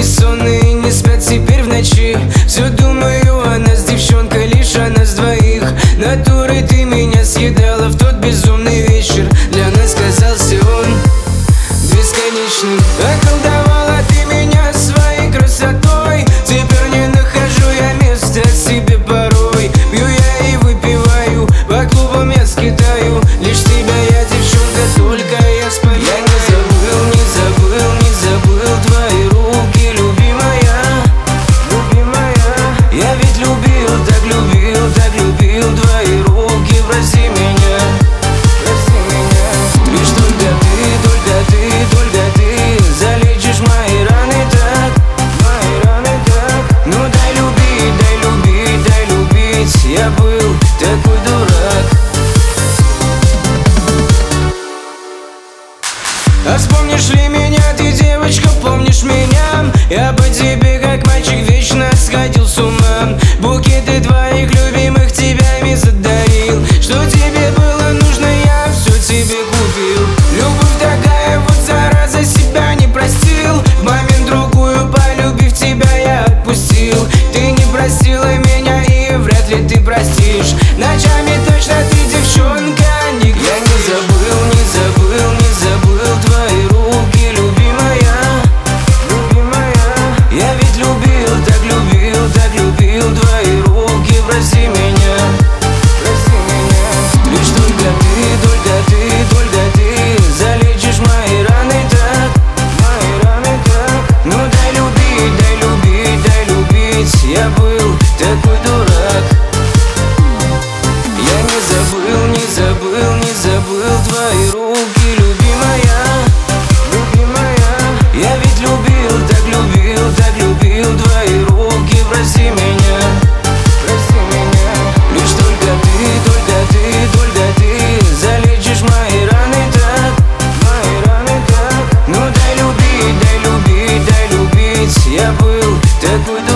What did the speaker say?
бессонные не спят теперь в ночи. Все думаю о нас, девчонка, лишь о нас двоих. Натурой ты меня съедала в тот безумный вечер. Для нас казался он бесконечным. Околдовала ты меня своей красотой. Теперь не нахожу я места себе порой. Пью я и выпиваю, по клубам я скитаю. Лишь тебя я, девчонка, только я спою. Я не забыл, не забыл, не забыл твои руки, любимая, любимая. Я ведь любил, так любил, так любил твои руки. Прости меня, прости меня. Лишь только ты залечишь мои раны так, мои раны так. Ну дай любить, дай любить, дай любить. Я был такой дурак. А вспомнишь ли меня, ты, девочка, помнишь меня? Я по тебе, как мальчик, вечно сходил с ума. Букеты твоих любимых тебя задарил. Что тебе было нужно, я все тебе купил. Любовь такая вот, зараза, себя не простил. В момент другую, полюбив тебя, я отпустил. Ты не простила меня и вряд ли ты простишь. Ночами точно ты, девчонка, никто. Я не забыл, не забыл, не забыл твои руки, любимая, любимая. Я ведь любил, так любил, так любил твои руки. Прости меня, прости меня. Лишь только ты залечишь мои раны так, мои раны так. Ну дай любить, дай любить, дай любить. Я был такой дурак. Я не забыл, не забыл, не забыл твои руки, любимая, любимая. Я ведь любил, так любил, так любил твои руки. Прости меня, прости меня. Лишь только ты залечишь мои раны так, мои раны так. Ну дай любить, дай любить, дай любить. Я был такой дурак.